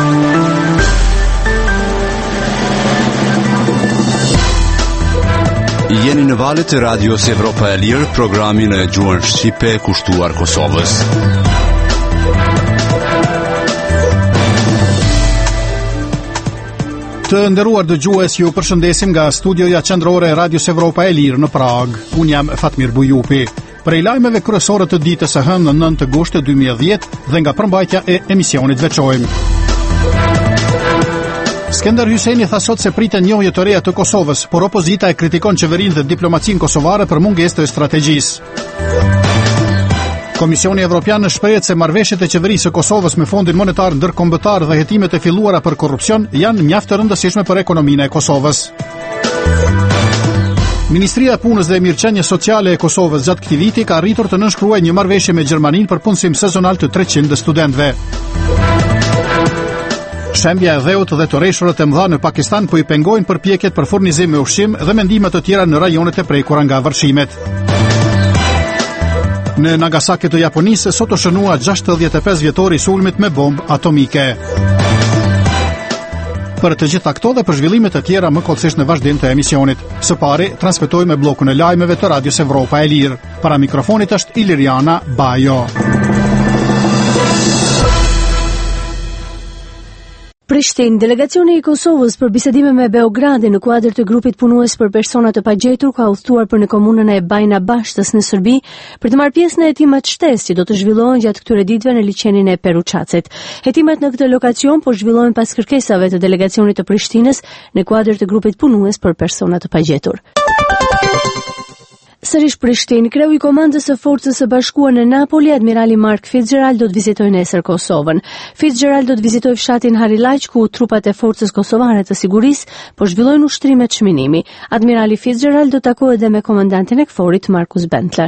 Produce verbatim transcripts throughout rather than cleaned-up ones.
Jeni në valët e radios Evropa e Lirë, programin e gjuhën shqipe kushtuar Kosovës. Të nderuar dëgjues, ju përshëndesim nga studioja qendrore e radios Evropa e Lirë në Prag. Unë jam Fatmir Bujupi. Prej lajmeve kryesore të ditës së hënë në nëntë gusht dy mijë e dhjetë dhe nga përmbajtja e emisionit veçojmë. Skender Hyseini tha sot se pritet njohje të reja të Kosovës, por opozita e kritikon qeverinë dhe diplomacinë kosovare për mungesë të strategjisë. Komisioni Evropian shprehet se marrëveshjet e qeverisë së Kosovës me Fondin Monetar Ndërkombëtar dhe hetimet e filluara për korrupsion janë mjaft të rëndësishme për ekonominë e Kosovës. Ministria e Punës dhe Mirëqenies Sociale e Kosovës gjatë këtij viti ka arritur të nënshkruajë një marrëveshje me Gjermaninë për punësim sezonal të treqind studentëve. Shembja e dheut dhe të rreshurët e mëdha në Pakistan po i pengojnë përpjekjet për furnizim me ushqim dhe mendime të tjera në rajonet e prekura nga vërshimet. Në Nagasaki të Japonisë sot u shënua gjashtëdhjetë e pesë vjetori i sulmit me bombë atomike. Për të gjitha këto dhe për zhvillimet e tjera më kollësisht në vazhdim të emisionit. Së pari transmetojmë bllokun e lajmeve të Radios Evropa e Lirë. Para mikrofonit është Iliriana Bajo. Prishtinë, delegacioni i Kosovës për bisedime me Beogradin në kuadër të grupit punues për persona të pagjetur ka udhëtuar për në komunën e Bajna Bashtës në Serbi për të marrë pjesë në hetimet shtesë që do të zhvillohen gjatë këtyre ditëve në liçenin e Peruçacit. Hetimet në këtë lokacion po zhvillohen pas kërkesave të delegacionit të Prishtinës në kuadër të grupit punues për persona të pagjetur. Sërish Prishtinë, kreu i komandës së Forcës së Bashkuar në Napoli, admirali Mark Fitzgerald do të vizitojë nesër Kosovën. Fitzgerald do të vizitojë fshatin Harilaq ku trupat e Forcës Kosovare të Sigurisë po zhvillojnë ushtrime çmimimi. Admirali Fitzgerald do të takohet edhe me komandantin e KFOR-it Markus Bentler.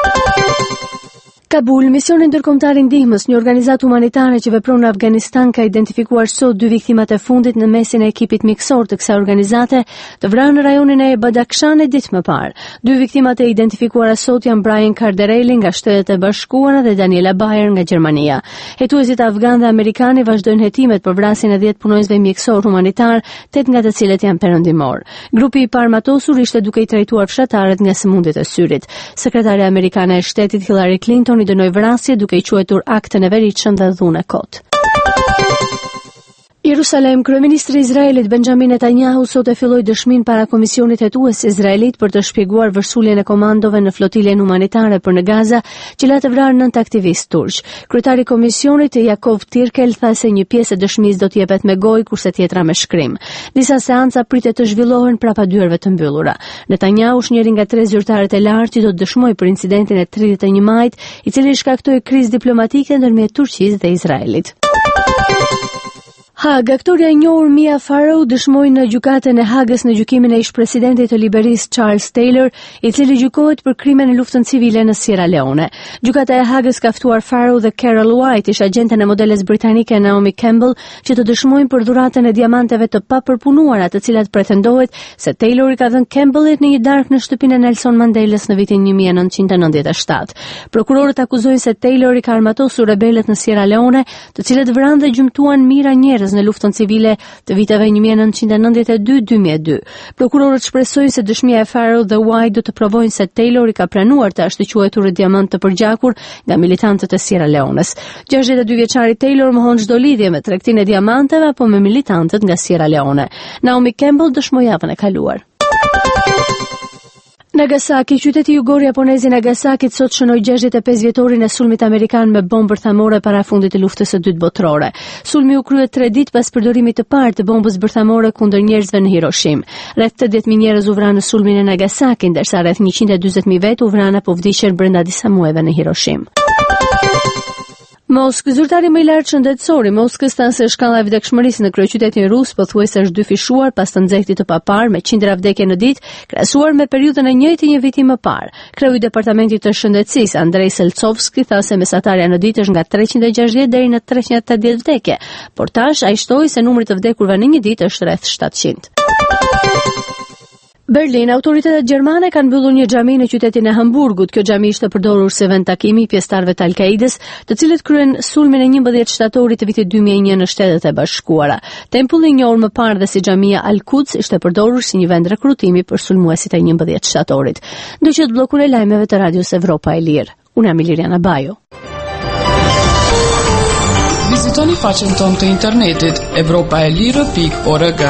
Kabul, misioni ndërkombëtar i ndihmës, një organizatë humanitare që vepron në Afganistan, ka identifikuar sot dy viktimat e fundit në mesin e ekipit mikësor të kësaj organizate, të vrarë në rajonin e Badakhshan ditë më parë. Dy viktimat e identifikuara sot janë Brian Cardarelli nga Shtetet e Bashkuara dhe Daniela Bayer nga Gjermania. Hetuesit afgan dhe amerikanë vazhdojnë hetimet për vrasjen e dhjetë punonjësve mikësor humanitar, tetë nga të cilët janë perëndimor. Grupi i parë matosur ishte duke i trajtuar fshatarët nga sëmundjet e syrit. Sekretarja amerikane e Shtetit Hillary Clinton i dënoi vrasje duke i quajtur aktën e veritshëm dhe dhunë kot. Jerusalem, kryeministri i Izraelit Benjamin Netanyahu sot e filloi dëshminë para komisionit hetues izraelit për të shpjeguar vërsuljen e komandove në flotilën humanitare për në Gaza, që la të vrarë nëntë aktivistë turq. Kryetari i komisionit Yakov Tirkel tha se një pjesë e dëshmisë do të jepet me gojë kurse tjetra me shkrim. Disa seanca pritet të zhvillohen prapa dyerve të mbyllura. Netanyahu është njëri nga tre zyrtarët e lartë që do të dëshmojë për incidentin e tridhjetë e një majit, i cili shkaktoi krizë diplomatike ndërmjet Turqisë dhe Izraelit. Hag, aktoria e njohur Mia Farrow dëshmoi në gjykatën e Hagës në gjykimin e ish-presidentit të Liberisë Charles Taylor, i cili gjykohet për krime në luftën civile në Sierra Leone. Gjykata e Hagës ka ftuar Farrow dhe Carol White, ish agjenten e modeles britanike Naomi Campbell, që të dëshmojnë për dhuratën e diamanteve të papërpunuara, të cilat pretendohet se Taylor i ka dhënë Campbellit në një darkë në shtëpinë e Nelson Mandelas në vitin një mijë e nëntëqind e nëntëdhjetë e shtatë. Prokurorët akuzojnë se Taylor i ka armatosur rebelët në Sierra Leone, të cilët vranë dhe gjymtuan mijëra njerëz në luftën civile të viteve një mijë e nëntëqind e nëntëdhjetë e dy deri në dy mijë e dy. Prokurorët shpresojnë se dëshmia e Farrow dhe White do të provojnë se Taylor i ka pranuar të ashtë quajtur diamant të përgjakur nga militantët e Sierra Leones. gjashtëdhjetë e dy vjeçari Taylor mohon çdo lidhje me tregtinë e diamanteve apo me militantët nga Sierra Leone. Naomi Campbell dëshmoi javën e kaluar. Nagasaki, qyteti jugor japonez i Nagasakit sot shënoi gjashtëdhjetë e pesë vjetorin e sulmit amerikan me bombë bërthamore para fundit të luftës së dytë botërore. Sulmi u krye tre ditë pas përdorimit të parë të bombës bërthamore kundër njerëzve në Hiroshim. Rreth tetëdhjetë mijë njerëz u vranë në sulmin e Nagasaki, ndërsa rreth njëqind e dyzet mijë vetë u vranë apo vdiqën brenda disa muajve në Hiroshim. Moskë, zyrtari më i lartë shëndetësor i Moskës than se shkalla e vdekshmërisë në kryeqytetin rus pothuajse është dyfishuar pas të nxehtit të papar me qindra vdekje në ditë, krahasuar me periudhën e njëjtë një viti më parë. Kreu i departamentit të shëndetësisë Andrei Selcovski tha se mesatarja në ditë është nga treqind e gjashtëdhjetë deri në treqind e tetëdhjetë vdekje, por tash ai shtoi se numri të vdekurve në një ditë është rreth shtatëqind. Berlin, autoritetet gjermane kanë mbyllur një xhami në qytetin e Hamburgut. Kjo xhami ishte përdorur si vend takimi i pjesëtarëve të Al-Kaides, të cilët kryen sulmin e njëmbëdhjetë shtatorit të vitit dy mijë e një në Shtetet e Bashkuara. Tempulli i njohur më parë dhe si xhamia Al-Quds ishte përdorur si një vend rekrutimi për sulmuesit e njëmbëdhjetë shtatorit. Ndoqët bllokun e lajmeve të Radios Evropa e Lirë. Unë jam Iliriana Bajo. Vizitoni faqen tonë të internetit evropaelire pikë org.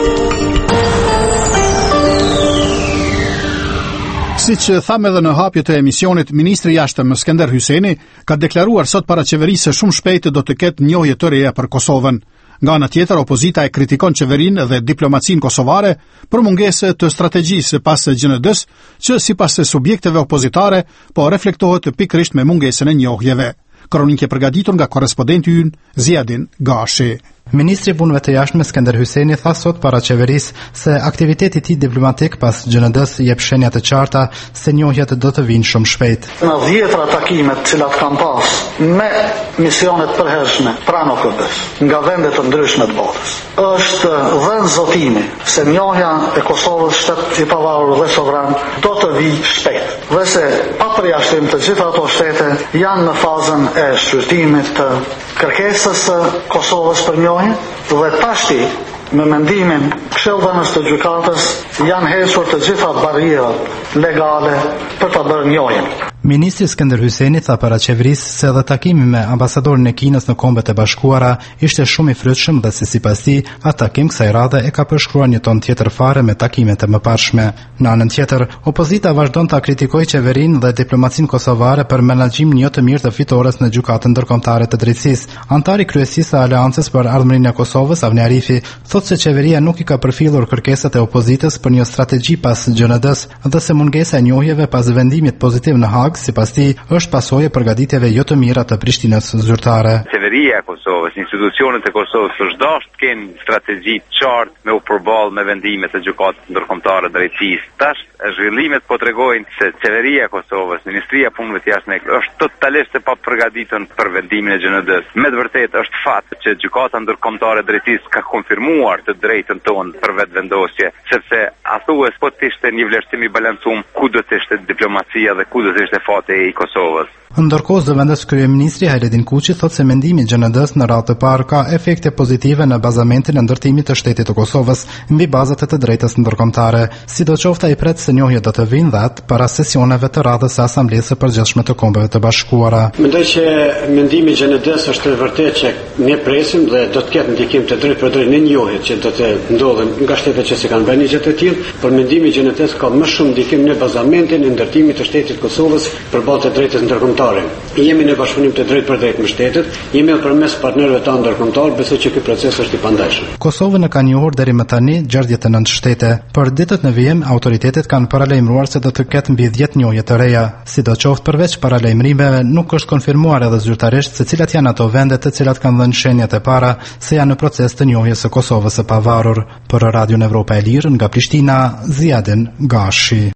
Siç thamë edhe në hapje të emisionit, ministri i jashtëm Skënder Hyseni ka deklaruar sot para qeverisë se shumë shpejt do të ketë njohje të reja për Kosovën. Nga ana tjetër, opozita e kritikon qeverinë dhe diplomacinë kosovare për mungesë të strategjisë pas G N D-s, që sipas subjekteve opozitare po reflektohet pikërisht me mungesën e njohjeve. Kronikë e përgatitur nga korrespondenti ynë Ziadin Gashi. Ministri i Punëve të Jashtme Skënder Hyseni tha sot para qeverisë se aktiviteti i tij diplomatik pas G N D-s jep shenja të qarta se njohjet do të vinë shumë shpejt. Në dhjetra takimet të cilat kanë pas me misionet përhershme pranë O K B-s nga vende të ndryshme të botës, është dhënë zotimi se njohja e Kosovës, shtet i pavarur dhe sovran, do të vijë shpejt. Dhe se pa përjashtim të gjitha ato shtete janë në fazën e shqyrtimit të kërkesës së Kosovës për njohje dhe tashti me mendimin këshillëdhënës të gjykatës janë hequr të gjitha barrierat legale për ta bërë njohjen. Ministri Skënder Hyseni tha para qeverisë se edhe takimi me ambasadorin e Kinës në Kombet e Bashkuara ishte shumë i frytshëm dhe se sipas tij, atë takim kësaj radhe e ka përshkruar një ton tjetër fare me takimet e mëparshme. Në anën tjetër, opozita vazhdon ta kritikojë qeverinë dhe diplomacinë kosovare për menaxhimin jo të mirë të fitores në gjykatën ndërkombëtare të drejtësisë. Antari kryesisë së Aleancës për Ardhmërinë e Kosovës, Avni Arifi, thotë se qeveria nuk i ka përfillur kërkesat e opozitës për një strategji pas G N D-s dhe se mungesa e njohjeve pas vendimit pozitiv në Hag, sipas tij, është pasojë e përgatitjeve jo të mira të Prishtinës zyrtare. Qeveria e Kosovës, institucionet e Kosovës është dashur të kenë strategji të qartë me u përballë me vendimet e gjykatës ndërkombëtare drejtësisë. Tash zhvillimet po tregojnë se qeveria e Kosovës, Ministria e Punëve të Jashtme është totalisht e papërgatitur për vendimin e G N D-s. Me të vërtetë është fat që gjykata ndërkombëtare drejtësisë ka konfirmuar të drejtën tonë për vetvendosje, sepse athues po të ishte një vlerësim i balancuar ku do të ishte diplomacia dhe ku do të ishte fati i Kosovës. Ndërkohë, zëvendës kryeministri Hajredin Kuçi thotë se mendimi i G N D-s në radhë të parë ka efekte pozitive në bazamentin e ndërtimit të shtetit të Kosovës mbi bazat e të drejtës ndërkombëtare. Sidoqoftë, ai pret se njohjet do të vinë dhat para sesioneve të radhës së Asamblesë së Përgjithshme të Kombeve të Bashkuara. Mendoj që mendimi i G N D-s është e vërtetë që ne presim dhe do të ketë ndikim të drejtë për drejtë në njohjet që do të ndodhen nga shtetet që se kanë bërë gjë të tillë, por mendimi i G N D-s ka më shumë ndikim në bazamentin e ndërtimit të shtetit të Kosovës përballë të drejtës ndërkombëtare. Jemi në bashkëpunim të drejtë për drejtë me shtetet, jemi edhe përmes partnerëve tanë ndërkombëtar, besoj që ky proces është i pandajshëm. Kosovën e ka njohur deri më tani gjashtëdhjetë e nëntë shtete. Për ditët në vijim, autoritetet kanë paralajmëruar se do të ketë mbi dhjetë njohje të reja. Sidoqoftë, përveç paralajmërimeve, nuk është konfirmuar edhe zyrtarisht se cilat janë ato vende të cilat kanë dhënë shenjat e para se janë në proces të njohjes së Kosovës së pavarur. Për Radion Evropa e Lirë nga Prishtina, Ziadin Gashi.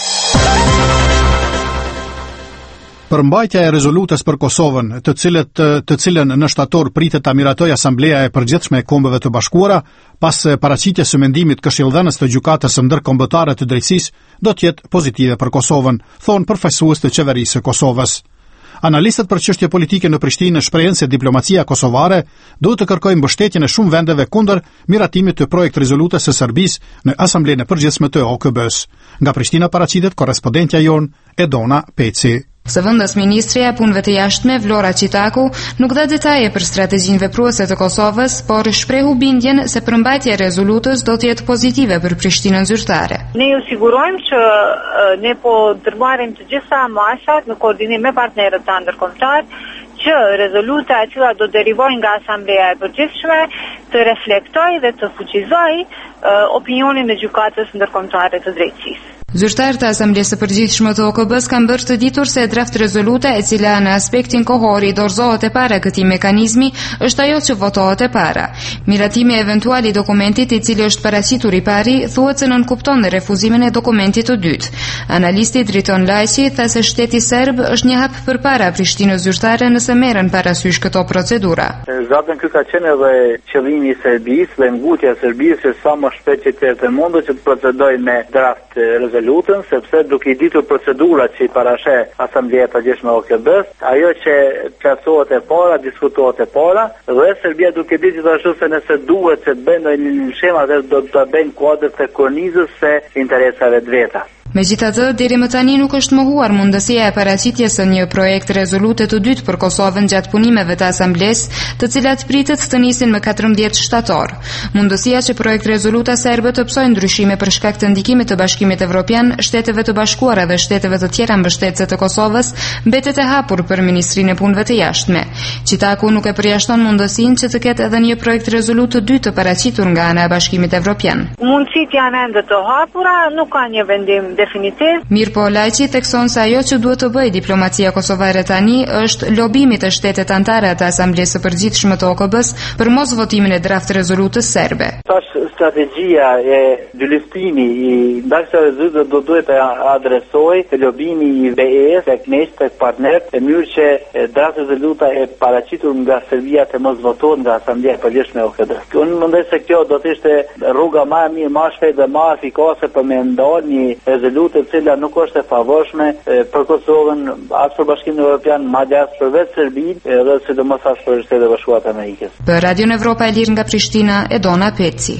Përmbajtja e rezolutës për Kosovën, të cilët të cilën në shtator pritet ta miratojë Asambleja e Përgjithshme e Kombeve të Bashkuara, pas paraqitjes së mendimit këshillëdhënës të gjykatës së ndërkombëtare të drejtësisë, do të jetë pozitive për Kosovën, thon përfaqësues të qeverisë së Kosovës. Analistët për çështje politike në Prishtinë shprehen se diplomacia kosovare duhet të kërkojë mbështetjen e shumë vendeve kundër miratimit të projekt rezolutës së Serbisë në Asamblenë e Përgjithshme të O K B-s. Nga Prishtina paraqitet korrespondentja jon Edona Peci. Zëvendës ministri e punëve të jashtme Vlora Qitaku nuk dha detaje për strategjinë vepruese të Kosovës, por shprehu bindjen se përmbajtja e rezolutës do të jetë pozitive për Prishtinën zyrtare. Ne ju sigurojmë që ne po ndërmarrim të gjitha masat në koordinim me partnerët tanë ndërkombëtar që rezoluta e cila do derivojë nga Asambleja e Përgjithshme të reflektojë dhe të fuqizojë opinionin e gjykatës ndërkombëtare të drejtësisë. Zyrtarët e Asamblesë së Përgjithshme të O K B-s kanë bërë të ditur se draft rezoluta e cila në aspektin kohor i dorëzohet e para këtij mekanizmi është ajo që votohet e para. Miratimi eventual i dokumentit i cili është paraqitur i pari thuhet se nënkupton refuzimin e dokumentit të dytë. Analisti Driton Lajqi tha se shteti serb është një hap përpara Prishtinës zyrtare nëse merren parasysh këto procedura. Zaten ky ka qenë edhe qëllimi i Serbisë dhe ngutja e Serbisë që sa më shpejt që të jetë e mundur që të procedojë me draft rezolutën, sepse duke i ditur procedurat që i parasheh Asambleja e Përgjithshme e O K B-s, ajo që plotësohet e para, diskutohet e para, dhe Serbia duke ditur gjithashtu se nëse duhet që të bëjnë ndonjë shema dhe do të bëjnë kuadër të kornizës së interesave të veta. Megjithatë, deri më tani nuk është mohuar mundësia e paraqitjes së një projekt rezolute të dytë për Kosovën gjatë punimeve të Asamblesë, të cilat pritet të nisin më katërmbëdhjetë shtator. Mundësia që projekt rezoluta serbe të psojë ndryshime për shkak të ndikimit të Bashkimit Evropian, Shteteve të Bashkuara dhe shteteve të tjera mbështetëse të Kosovës mbetet e hapur për Ministrinë e Punëve të Jashtme. Qitaku nuk e përjashton mundësinë që të ketë edhe një projekt rezolut të dytë të paraqitur nga ana e Bashkimit Evropian. Mundësitë janë ende të hapura, nuk ka një vendim definitiv. Mirpo Lajqi thekson se ajo që duhet të bëjë diplomacia kosovare tani është lobimi të shtetet anëtare të Asamblesë së Përgjithshme të O K B-s për mos votimin e draft rezolutës serbe. Tash strategjia e dylistimi i ndarjes rezolutës do duhet të adresojë lobimi i B E-s tek ne tek partnerët në mënyrë që draft rezoluta e paraqitur nga Serbia të mos votohet nga Asambleja e Përgjithshme e O K B-s. Unë mendoj se kjo do të ishte rruga më e mirë, më e shpejtë dhe më efikase për me ndalë një rezolutë e cila nuk është e favorshme për Kosovën, as për Bashkimin Evropian, madje as për vetë Serbinë, edhe sidomos as për Shtetet e Bashkuara të Amerikës. Për Radion Evropa e Lirë nga Prishtina, Edona Peci.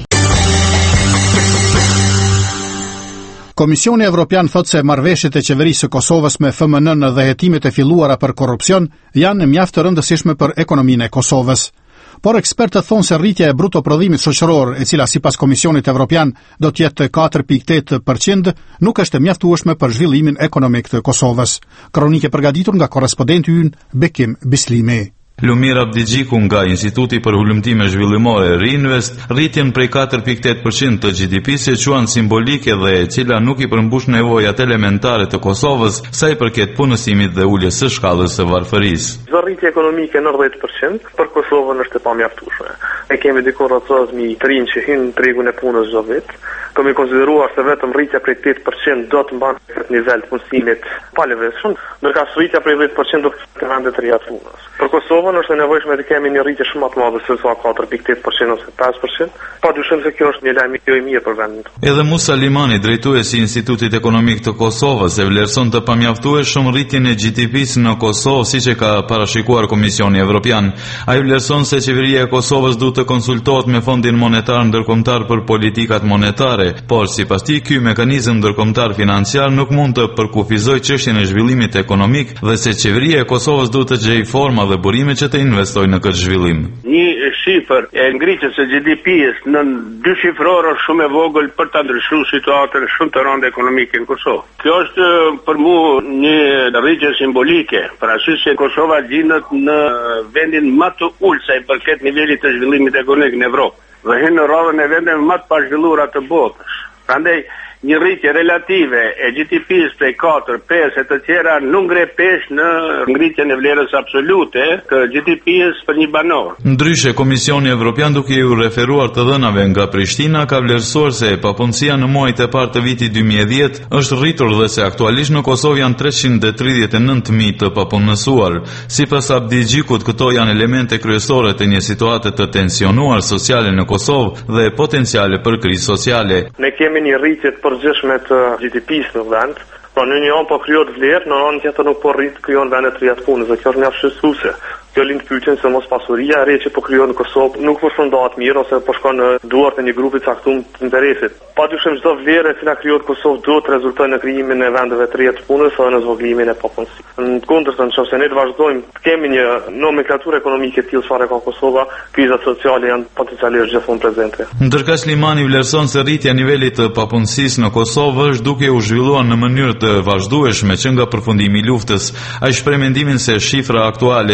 Komisioni Evropian thot se marrëveshjet e qeverisë së Kosovës me F M N dhe hetimet e filluara për korrupsion janë mjaft të rëndësishme për ekonominë e Kosovës. Por ekspertët thonë se rritja e bruto prodhimit shoqëror, e cila sipas Komisionit Evropian do të jetë katër pikë tetë përqind, nuk është e mjaftueshme për zhvillimin ekonomik të Kosovës. Kronike përgatitur nga korrespondenti ynë Bekim Bislimi. Lumir Abdigjiku nga Instituti për Hulumtime Zhvillimore Reinvest rritjen prej katër pikë tetë përqind të G D P-s që quan simbolike dhe e cila nuk i përmbush nevojat elementare të Kosovës sa i përket punësimit dhe uljes së shkallës së varfërisë. Çdo rritje ekonomike nëntëdhjetë përqind për Kosovën është e pamjaftueshme. Ne kemi diku rreth një trinj që hyn në tregun e punës çdo vit. Kemi konsideruar se vetëm rritja prej tetë përqind do të mban këtë nivel të punësimit pa lëvizshëm, ndërsa rritja prej dhjetë përqind do të vende të reja të punës. Për Kosovën është e nevojshme të kemi një rritje shumë më të madhe se sa katër pikë tetë përqind ose pesë përqind. Padyshim se kjo është një lajm i mirë për vendin. Edhe Musa Limani, drejtuesi i Institutit Ekonomik të Kosovës, e vlerëson të pamjaftueshëm rritjen e G D P-s në Kosovë, siç e ka parashikuar Komisioni Evropian. Ai vlerëson se qeveria e Kosovës duhet të konsultohet me Fondin Monetar Ndërkombëtar për politikat monetare, por sipas tij ky mekanizëm ndërkombëtar financiar nuk mund të përkufizojë çështjen e zhvillimit ekonomik dhe se qeveria e Kosovës duhet të gjejë forma dhe burime që të investojë në këtë zhvillim. Një shifër e ngritjes së G D P-s në dy shifror është shumë e vogël për ta ndryshuar situatën shumë të rëndë ekonomike në Kosovë. Kjo është për mua një rritje simbolike, parasysh se Kosova gjendet në vendin më të ulët sa i përket nivelit të zhvillimit ekonomik në Evropë dhe hyn në radhën e vendeve më të pazhvilluara të botës. Prandaj një rritje relative e G D P-s prej katër, pesë e të tjera nuk ngre pesh në ngritjen e vlerës absolute të G D P-s për një banor. Ndryshe, Komisioni Evropian duke u referuar të dhënave nga Prishtina ka vlerësuar se papunësia në muajt e parë të vitit dy mijë e dhjetë është rritur dhe se aktualisht në Kosovë janë treqind e tridhjetë e nëntë mijë të papunësuar. Sipas Abdigjikut, këto janë elemente kryesore të një situate të tensionuar sociale në Kosovë dhe potenciale për krizë sociale. Ne kemi një rritje të përgjithshme të G D P-s në vend, pra në një anë po krijohet vlerë, në anën tjetër nuk po rrit krijon vende të reja të punës, dhe kjo është mjaft shqetësuese. Kjo lind pyetjen se mos pasuria e re që po krijohet në Kosovë nuk përfundohet mirë ose po shkon në duart e një grupi të caktuar të interesit. Padyshim çdo vlerë që na krijohet në Kosovë duhet të rezultojë në krijimin e vendeve të reja të punës ose në zvogëlimin e papunësisë. Në kundërshtën, nëse ne të vazhdojmë të kemi një nomenklaturë ekonomike të tillë çfarë ka Kosova, krizat sociale janë potencialisht gjithmonë prezente. Ndërkaq Limani vlerëson se rritja e nivelit të papunësisë në Kosovë është duke u zhvilluar në mënyrë të vazhdueshme që nga përfundimi i luftës. Ai shpreh mendimin se shifra aktuale të papunësisë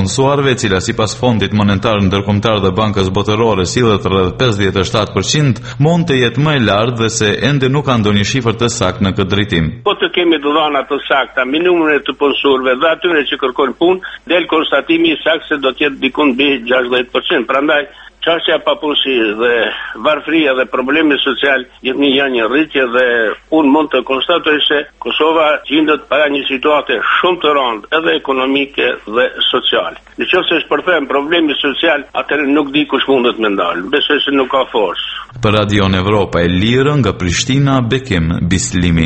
punësuarve, e cila sipas Fondit Monetar Ndërkombëtar dhe Bankës Botërore sillet rreth pesëdhjetë e shtatë përqind, mund të jetë më e lartë dhe se ende nuk ka ndonjë shifër të saktë në këtë drejtim. Po të kemi dhëna të sakta me numrin e të punësuarve dhe atyre që kërkojnë punë, del konstatimi i saktë se do të jetë diku mbi gjashtëdhjetë përqind. Prandaj çështja e papunësisë dhe varfëria dhe problemi social janë janë një rritje dhe unë mund të konstatoj se Kosova gjendet para një situate shumë të rëndë edhe ekonomike dhe sociale. Nëse është përthem problemi social, atëherë nuk di kush mundet me ndalë. Besoj se nuk ka forcë. Për Radion Evropa e Lirë nga Prishtina, Bekim Bislimi.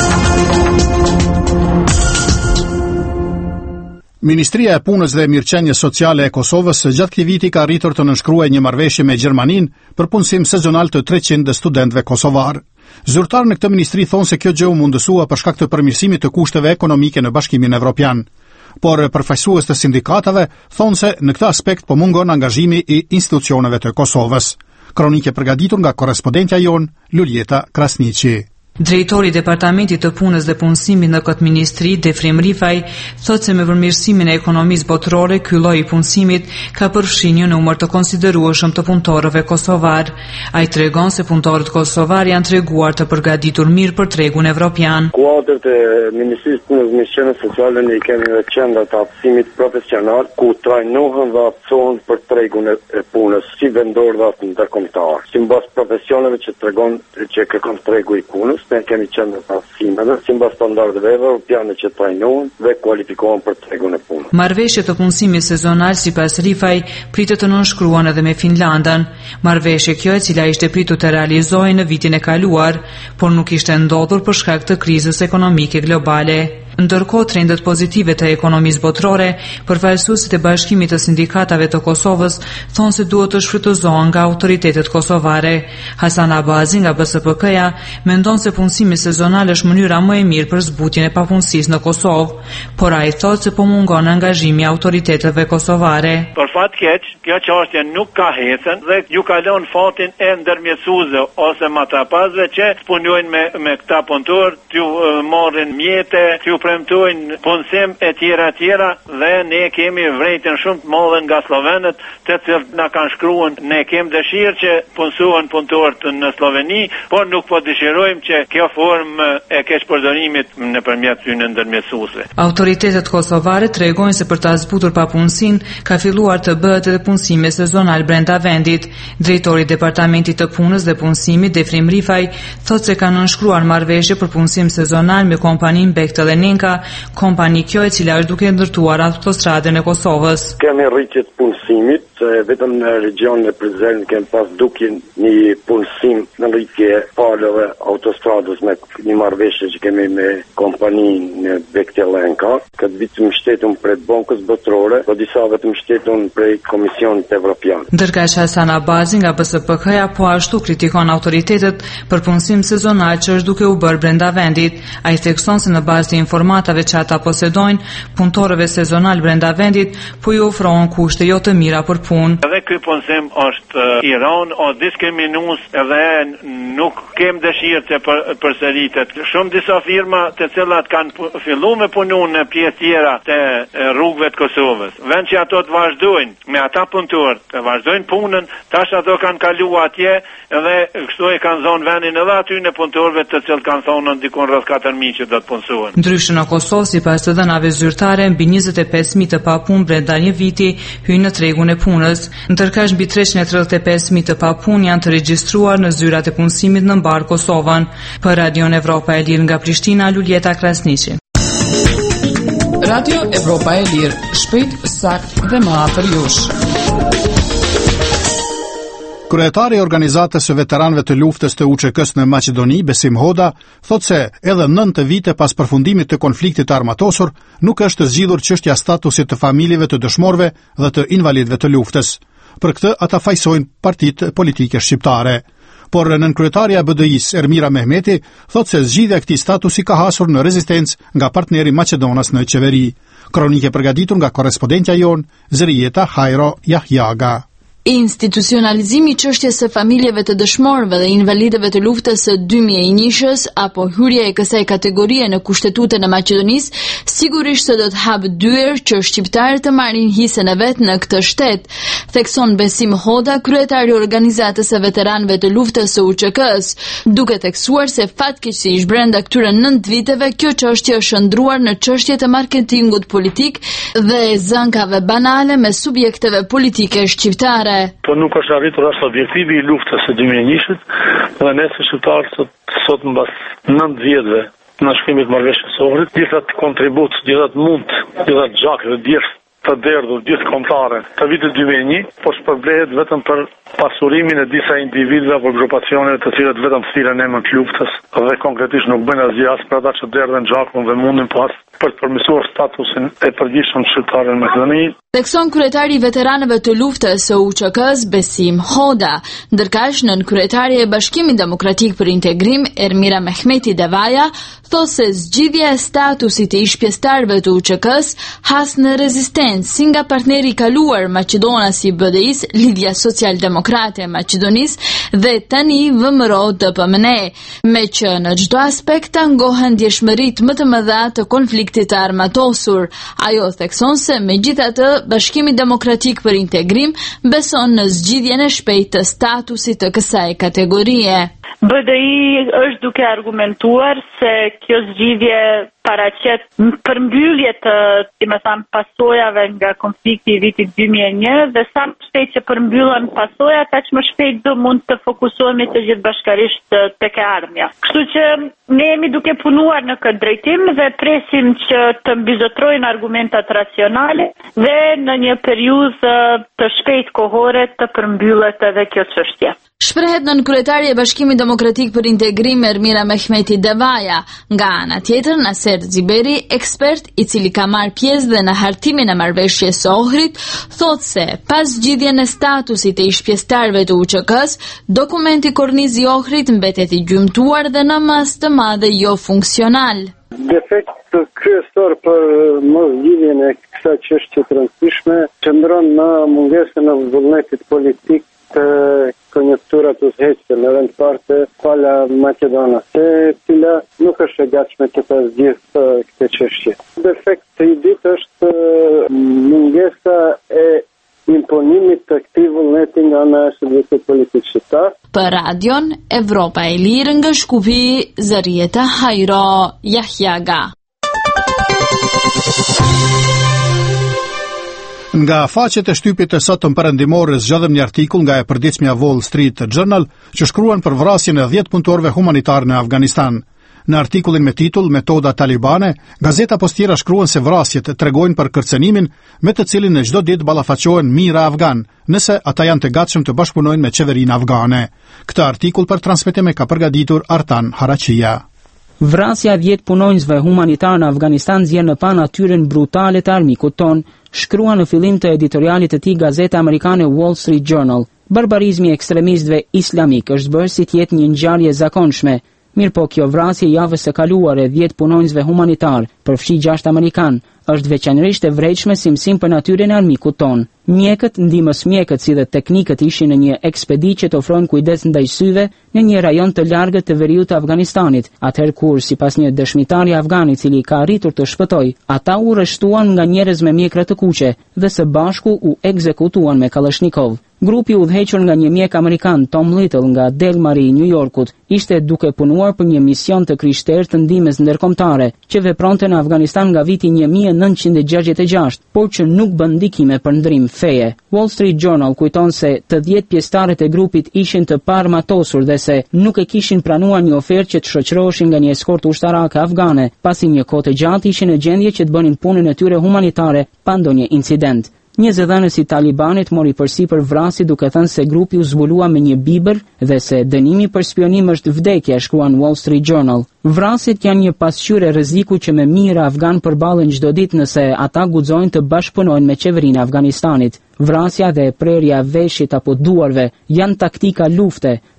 Ministria e Punës dhe Mirëqenies Sociale e Kosovës gjatë këtij viti ka arritur të nënshkruajë një marrëveshje me Gjermaninë për punësim sezonal të treqind studentëve kosovar. Zyrtarë në këtë ministri thonë se kjo gjë u mundësua për shkak të përmirësimit të kushteve ekonomike në Bashkimin Evropian. Por përfaqësues të sindikatave thonë se në këtë aspekt po mungon angazhimi i institucioneve të Kosovës. Kronike përgatitur nga korrespondentja jon Luljeta Krasniqi. Drejtori i Departamentit të Punës dhe Punësimit në këtë ministri, Defrim Rifaj, thotë se me përmirësimin e ekonomisë botërore, ky lloj i punësimit ka përfshirë një numër të konsiderueshëm të punëtorëve kosovar. Ai tregon se punëtorët kosovar janë treguar të përgatitur mirë për tregun evropian. Kuadrat e Ministrisë të Punës dhe Mirëqenies Sociale ne kemi në qendër të aftësimit profesional, ku trajnohen dhe aftësohen për tregun e punës, si vendor dhe ndërkombëtar. Sipas profesioneve që tregon që kërkon tregu i punës, ne kemi qenë të aftësimeve, sipas standardeve evropiane që trajnohen dhe kualifikohen për tregun e punës. Marrëveshja të punësimit sezonal sipas Rifaj pritet të nënshkruan edhe me Finlandën. Marrëveshje kjo e cila ishte pritur të realizohej në vitin e kaluar, por nuk ishte ndodhur për shkak të krizës ekonomike globale. Ndërkohë trendet pozitive të ekonomisë botërore, përfaqësuesit e Bashkimit të Sindikatave të Kosovës thonë se duhet të shfrytëzohen nga autoritetet kosovare. Hasan Abazi nga B S P K-ja mendon se punësimi sezonal është mënyra më e mirë për zbutjen e papunësisë në Kosovë, por ai thotë se po mungon angazhimi i autoriteteve kosovare. Për fat keq, kjo çështje nuk ka hecën dhe ju kalon fatin e ndërmjetësuesve ose matapazëve që punojnë me me këta punëtor, t'ju uh, marrin mjete, t'ju premtojnë punësim e tjera e tjera dhe ne kemi vërejtën shumë të madhe nga slovenët të cilët na kanë shkruar, ne kemi dëshirë që punësohen punëtorët në Sloveni, por nuk po dëshirojmë që kjo formë e keqpërdorimit nëpërmjet tyre ndërmjetësuesve. Autoritetet kosovare tregojnë se për ta zbutur papunësinë ka filluar të bëhet edhe punësimi sezonal brenda vendit. Drejtori i Departamentit të Punës dhe Punësimit, Defrim Rifaj, thotë se kanë nënshkruar marrëveshje për punësim sezonal me kompaninë Bechtel and Nenka, kompani kjo e cila është duke ndërtuar autostradën e Kosovës. Kemi rritje të punësimit, vetëm në regionin e Prizrenit kemi pas duke një punësim në rritje palëve autostradës me një marrëveshje që kemi me kompaninë Bechtel and Nenka. Këtë vit të mbështetëm prej Bankës Botërore, po disa vetëm mbështetëm prej Komisionit Evropian. Ndërkaq Hasan Abazi nga B S P K-ja po ashtu kritikon autoritetet për punësim sezonal që është duke u bërë brenda vendit. Ai thekson se në bazë të informatave që ata posedojnë, punëtorëve sezonal brenda vendit po i ofrohen kushte jo të mira për punë. Edhe ky punësim është i rënë o diskriminues dhe nuk kem dëshirë të për, përsëritet. Shumë disa firma të cilat kanë filluar me punën në pjesë tjera të rrugëve të Kosovës. Vend që ato të vazhdojnë me ata punëtor, të vazhdojnë punën, tash ato kanë kaluar atje dhe kështu e kanë zonë vendin edhe aty në punëtorëve të cilët kanë thonë ndikon rreth katër mijë që do të punësohen. Ndryshe në Kosovë, sipas të dhënave zyrtare, mbi njëzet e pesë mijë të papunë brenda një viti hyjnë në tregun e punës, ndërkaq mbi treqind e tridhjetë e pesë mijë të papunë janë të regjistruar në zyrat e punësimit në mbar Kosovën. Për Radion Evropa e Lirë nga Prishtina, Luljeta Krasniqi. Radio Evropa e Lirë, shpejt, sakt dhe më afër jush. Kryetari i organizatës së veteranëve të luftës të U Ç K-s në Maqedoni, Besim Hoda, thotë se edhe nëntë vite pas përfundimit të konfliktit armatosur, nuk është zgjidhur çështja statusit të familjeve të dëshmorëve dhe të invalidëve të luftës. Për këtë ata fajsojnë partitë politike shqiptare. Por nënkryetaria e B D I-s, Ermira Mehmeti, thotë se zgjidhja e këtij statusi ka hasur në rezistencë nga partneri maqedonas në qeveri. Kronike përgatitur nga korrespondentja jon Zërijeta Hajro Jahjaga. Institucionalizimi i çështjes së familjeve të dëshmorëve dhe invalidëve të luftës së dy mijë e njësh apo hyrja e kësaj kategorie në Kushtetutën e Maqedonisë sigurisht se do të hapë dyer që shqiptarët të marrin hisën e vet në këtë shtet, thekson Besim Hoda, kryetari i organizatës së veteranëve të luftës së U Ç K-s, duke theksuar se fatkeqësisht brenda këtyre nëntë viteve kjo çështje është ndruar në çështje të marketingut politik dhe zënkave banale me subjekteve politike shqiptare. Po nuk është arritur as objektivi i luftës së dy mijë e njësh dhe ne si shqiptarë sot, sot mbas nëntë vjetëve në shkrimit marrëveshjes së Ohrit, gjithat kontribut, gjithat mund, gjithat gjakë dhe djerë të derdhur, gjithë kombëtare të vitit dy mijë e një, po shpërblehet vetëm për pasurimin e disa individëve apo grupacioneve të cilët vetëm thirren emrin të luftës dhe konkretisht nuk bëjnë asgjë as për ata që derdhen gjakun dhe mundin pas për të përmirësuar statusin e përgjithshëm shqiptar në Maqedoni. Thekson kryetari i veteranëve të luftës së U Ç K-s Besim Hoda, ndërkaq nën kryetari e Bashkimit Demokratik për Integrim Ermira Mehmeti Devaja thosë se zgjidhja e statusit të ish-pjesëtarëve të U Ç K-s has në rezistencë si nga partneri i kaluar maqedonasi i B D I-s, Lidhja Social-Demokrate e Maqedonisë dhe tani V M R O D P M N E, me që në çdo aspekt tangohen ndjeshmëritë më të mëdha të konfliktit të armatosur. Ajo thekson se megjithatë Bashkimi Demokratik për Integrim beson në zgjidhjen e shpejtë të statusit të kësaj kategorie. B D I është duke argumentuar se kjo zgjidhje paraqet përmbyllje të, si më thënë, pasojave nga konflikti i vitit dy mijë e një dhe sa më shpejt që përmbyllen pasojat, aq më shpejt do mund të fokusohemi të gjithë bashkarisht tek e ardhmja. Kështu që ne jemi duke punuar në këtë drejtim dhe presim që të mbizotrojnë argumentat racionale dhe në një periudhë të shpejt kohore të përmbyllet edhe kjo çështje. Shprehet nën kryetari e Bashkimit Demokratik për Integrim Ermira Mehmeti Devaja. Nga ana tjetër, Naser Xiberi, ekspert i cili ka marrë pjesë dhe në hartimin e marrëveshjes së Ohrit, thotë se pas zgjidhjen e statusit të ish-pjesëtarëve të U Ç K-s, dokumenti korniz i Ohrit mbetet i gjymtuar dhe në mas të madhe jo funksional. Defekt kryesor për mosgjidhjen e kësaj çështje të rëndësishme qëndron në mungesën e vullnetit politik të konjunkturat udhëheqëse në rend parte pala maqedonase, e cila nuk është e gatshme të ta zgjidhë këtë çështje. Defekti i dytë është mungesa e imponimit të këtij vullneti nga ana e subjektit politik shqiptar. Për Radion Evropa e Lirë nga Shkupi, Zarieta Hajro Yahyaga. Nga faqet e shtypit të sotëm perëndimore zgjodhem një artikull nga e përditshmja Wall Street Journal që shkruan për vrasjen e dhjetë punëtorëve humanitar në Afganistan. Në artikullin me titull Metoda talibane, gazeta postiera shkruan se vrasjet tregojnë për kërcënimin me të cilin në çdo ditë ballafaqohen mijëra afgan, nëse ata janë të gatshëm të bashkëpunojnë me qeverinë afgane. Këtë artikull për transmetim e ka përgatitur Artan Harachia. Vrasja e dhjetë punonjësve humanitar në Afganistan zjen në pa natyrën brutale të armikut ton, shkrua në fillim të editorialit të tij gazeta amerikane Wall Street Journal. Barbarizmi i ekstremistëve islamik është bërë si të jetë një ngjarje e zakonshme. Mirë po, kjo vrasje javës së kaluar e dhjetë punonjësve humanitar, përfshi gjashtë amerikan, është veçanërisht e vërejtshme si mësim për natyrën e armikut ton. Mjekët, ndihmës mjekët si dhe teknikët ishin në një ekspedit që të ofrojnë kujdes ndaj syve në një rajon të largët të veriut të Afganistanit, atëherë kur, sipas një dëshmitari afgan i cili ka arritur të shpëtojë, ata u rreshtuan nga njerëz me mjekra të kuqe dhe së bashku u ekzekutuan me Kalashnikov. Grupi udhëhequr nga një mjek amerikan, Tom Little, nga Delmari i New Yorkut, ishte duke punuar për një mision të krishterë të ndihmës ndërkombëtare, që vepronte në Afganistan nga viti një mijë e nëntëqind e gjashtëdhjetë e gjashtë, por që nuk bën ndikime për ndrim feje. Wall Street Journal kujton se të dhjetë pjesëtarët e grupit ishin të paarmatosur dhe se nuk e kishin pranuar një ofertë që të shoqëroheshin nga një eskortë ushtarake afgane, pasi një kohë të gjatë ishin në gjendje që të bënin punën e tyre humanitare pa ndonjë incident. Një zëdhënës i Talibanit mori përsipër vrasi duke thënë se grupi u zbulua me një bibër dhe se dënimi për spionim është vdekje, shkruan Wall Street Journal. Vrasit janë një pasqyrë e rreziku që me mijëra afgan përballen çdo ditë nëse ata guxojnë të bashkëpunojnë me qeverinë e Afganistanit. Vrasja dhe prerja veshit apo duarve janë taktika lufte, të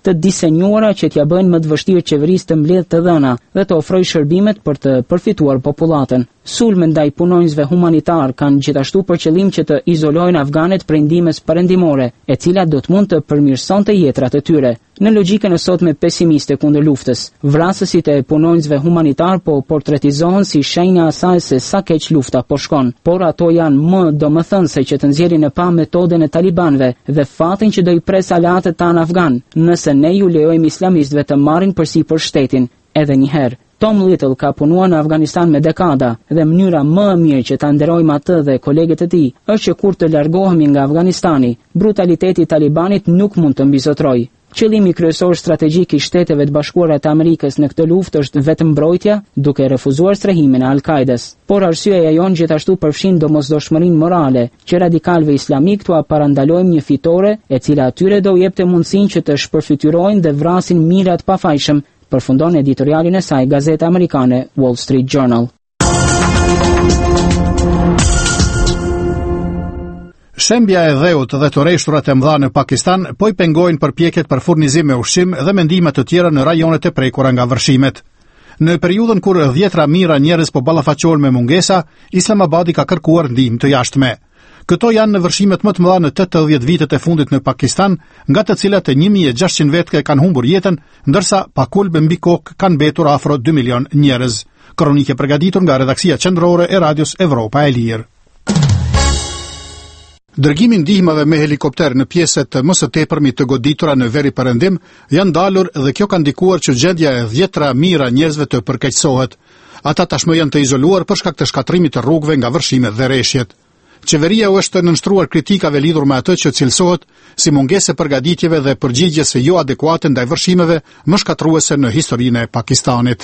të disenjuara që t'ja bëjnë më të vështirë qeverisë të mbledhë të dhëna dhe të ofrojë shërbimet për të përfituar popullatën. Sulme ndaj punonjësve humanitar kanë gjithashtu për qëllim që të izolojnë afganet prej ndihmës perëndimore, e cila do të mund të përmirësonte jetrat e tyre. Në logjikën e sotme pesimiste kundër luftës, vrasësit e punonjësve humanitar po portretizohen si shenja asaj se sa keq lufta po shkon, por ato janë më domethënëse që të nxjerrin në pa metodën e talibanëve dhe fatin që do i pres aleatët tanë afgan, nëse ne ju lejojmë islamistëve të marrin përsipër shtetin. Edhe një herë, Tom Little ka punuar në Afganistan me dekada dhe mënyra më e mirë që ta nderojmë atë dhe kolegët e tij është që kur të largohemi nga Afganistani, brutaliteti i talibanit nuk mund të mbizotrojë. Qëllimi kryesor strategjik i Shteteve të Bashkuara të Amerikës në këtë luftë është vetëm mbrojtja, duke refuzuar strehimin e Al-Kaides. Por arsyeja jon gjithashtu përfshin domosdoshmërinë morale, që radikalëve islamik tua parandalojmë një fitore, e cila atyre do jepte mundësinë që të shpërfytyrojnë dhe vrasin mirat pafajshëm, përfundon editorialin e saj gazeta amerikane Wall Street Journal. Shembja e dheut dhe të rreshturat e mëdha në Pakistan po i pengojnë përpjekjet për furnizim me ushqim dhe mendime të tjera në rajonet e prekura nga vërshimet. Në periudhën kur dhjetra mijëra njerëz po ballafaqohen me mungesa, Islamabadi ka kërkuar ndihmë të jashtme. Këto janë në vërshimet më të mëdha në tetëdhjetë vitet e fundit në Pakistan, nga të cilat një mijë e gjashtëqind vetëke kanë humbur jetën, ndërsa pa kulbe mbi kokë kanë mbetur afro dy milion njerëz. Kronikë përgatitur nga redaksia qendrore e Radios Evropa e Lirë. Dërgimi ndihmave me helikopter në pjesët më së tepërmi të goditura në veri perëndim janë dalur dhe kjo ka ndikuar që gjendja e dhjetra mijëra njerëzve të përkeqësohet. Ata tashmë janë të izoluar për shkak të shkatrimit të rrugëve nga vërshimet dhe rreshjet. Qeveria u është nënshtruar kritikave lidhur me atë që cilësohet si mungesë përgatitjeve dhe përgjigjes jo adekuate ndaj vërshimeve më shkatruese në historinë e Pakistanit.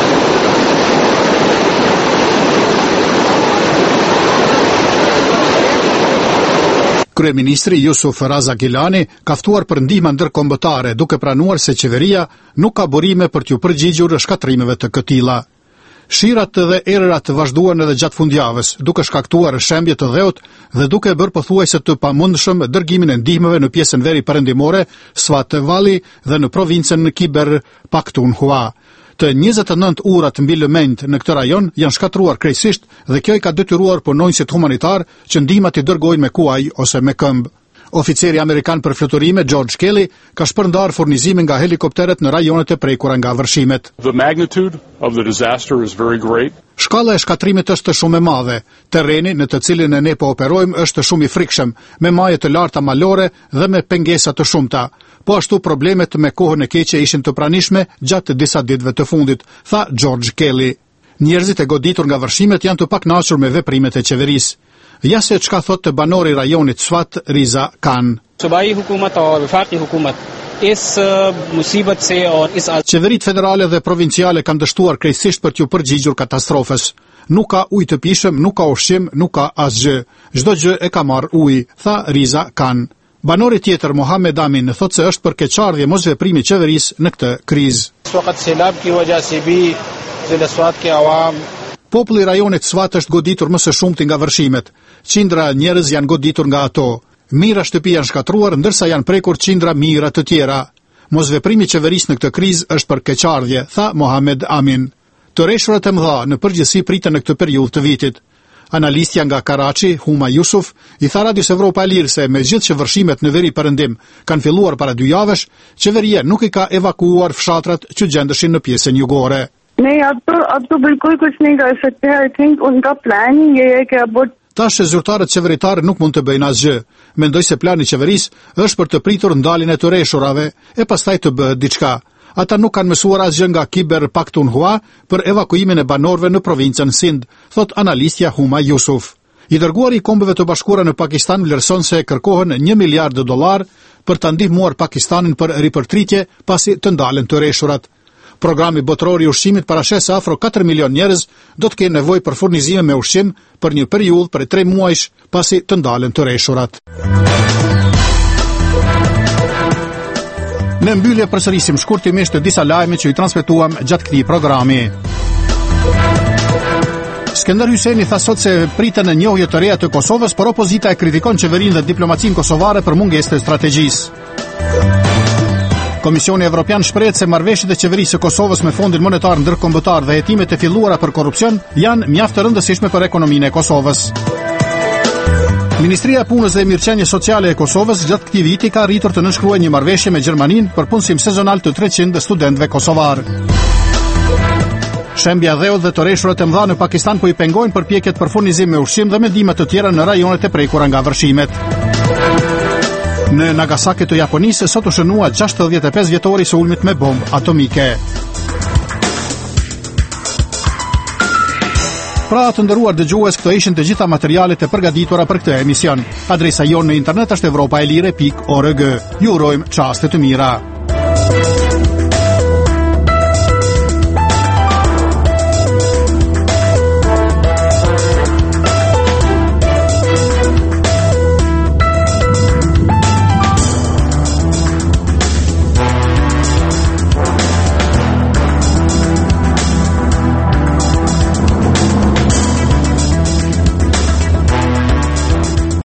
Kryeministri Yusuf Raza Gilani ka ftuar për ndihmë ndërkombëtare, duke pranuar se qeveria nuk ka burime për t'u përgjigjur shkatrimeve të këtilla. Shirat dhe erërat vazhduan edhe gjatë fundjavës, duke shkaktuar shembje të dheut dhe duke bërë pothuajse të pamundshëm dërgimin e ndihmeve në pjesën veri perëndimore, Swat Valley dhe në provincën Khyber Pakhtunkhwa. Të njëzet e nëntë urat mbi lëmend në këtë rajon janë shkatruar krejtësisht dhe kjo i ka detyruar punonjësit humanitar që ndihmat i dërgojnë me kuaj ose me këmbë. Oficeri amerikan për fluturime George Kelly ka shpërndar furnizimin nga helikopteret në rajonet e prekura nga vërshimet. The magnitude of the disaster is very great. Shkalla e shkatrimit është shumë e madhe. Terreni në të cilin ne po operojmë është shumë i frikshëm, me maje të larta malore dhe me pengesa të shumta. Po ashtu problemet me kohën e keqe ishin të pranishme gjatë disa ditëve të fundit, tha George Kelly. Njerëzit e goditur nga vërshimet janë të pakënaqur me veprimet e qeverisë. Ja se çka thotë banori i rajonit Swat Riza Khan. Subai hukumat और वफाकी हुकूमत इस मुसीबत से और इस Qeveritë federale dhe provinciale kanë dështuar krejtësisht për t'u përgjigjur katastrofës. Nuk ka ujë të pishëm, nuk ka ushqim, nuk ka asgjë. Çdo gjë e ka marrë ujë, tha Riza Khan. Banori tjetër Mohamed Amin thotë se është për keqardhje mosveprimi i qeverisë në këtë krizë. Populli i rajonit Swat është goditur më së shumti nga vërshimet. Qindra njerëz janë goditur nga ato. Mijëra shtëpi janë shkatruar, ndërsa janë prekur qindra mijëra të tjera. Mosveprimi i qeverisë në këtë krizë është për keqardhje, tha Mohamed Amin. Të rreshurat e mëdha në përgjithësi priten në këtë periudhë të vitit. Analistja nga Karachi, Huma Yusuf, i tha Radios Evropa e Lirë se me gjithë që vërshimet në veri perëndim kanë filluar para dy javësh, qeveria nuk i ka evakuuar fshatrat që gjendeshin në pjesën jugore. नहीं अब तो अब तो बिल्कुल कुछ नहीं कर सकते आई थिंक उनका प्लान ही ये है कि अब Tash zyrtarët qeveritare nuk mund të bëjnë asgjë. Mendoj se plani i qeverisë është për të pritur ndaljen e të rreshurave e pastaj të bëhet diçka. Ata nuk kanë mësuar asgjë nga Khyber Pakhtunkhwa për evakuimin e banorëve në provincën Sind, thot analistja Huma Yusuf. I dërguari i Kombeve të Bashkuara në Pakistan vlerëson se kërkohen një miliard dollar për ta ndihmuar Pakistanin për ripërtritje pasi të ndalen të rreshurat. Programi botëror i ushqimit parashes se afro katër milion njerëz do të kenë nevojë për furnizime me ushqim për një periudhë prej tre muajsh pasi të ndalen të rreshurat. Në mbyllje përsërisim shkurtimisht disa lajme që i transmetuam gjatë këtij programi. Skënder Hyjseni tha sot se priten në njohje të reja të Kosovës, por opozita e kritikon qeverinë dhe diplomacinë kosovare për mungesë të strategjisë. Komisioni Evropian shprehet se marrëveshjet e qeverisë së Kosovës me Fondin Monetar Ndërkombëtar dhe hetimet e filluara për korrupsion janë mjaft të rëndësishme për ekonominë e Kosovës. Ministria e Punës dhe Mirëqenies Sociale e Kosovës gjatë këtij viti ka arritur të nënshkruajë një marrëveshje me Gjermaninë për punësim sezonal të treqind studentëve kosovar. Shembja dheut dhe të reshurat e mëdha në Pakistan po i pengojnë përpjekjet për furnizim me ushqim dhe mendime të tjera në rajonet e prekura nga vërshimet. Në Nagasaki të Japonisë sot u shënua gjashtëdhjetë e pesë vjetori së ulmit me bombë atomike. Pra të nderuar dëgjues, këto ishin të gjitha materialet e përgatitura për këtë emision. Adresa jonë në internet është evropaelire pikë org. Ju urojmë çaste të mira.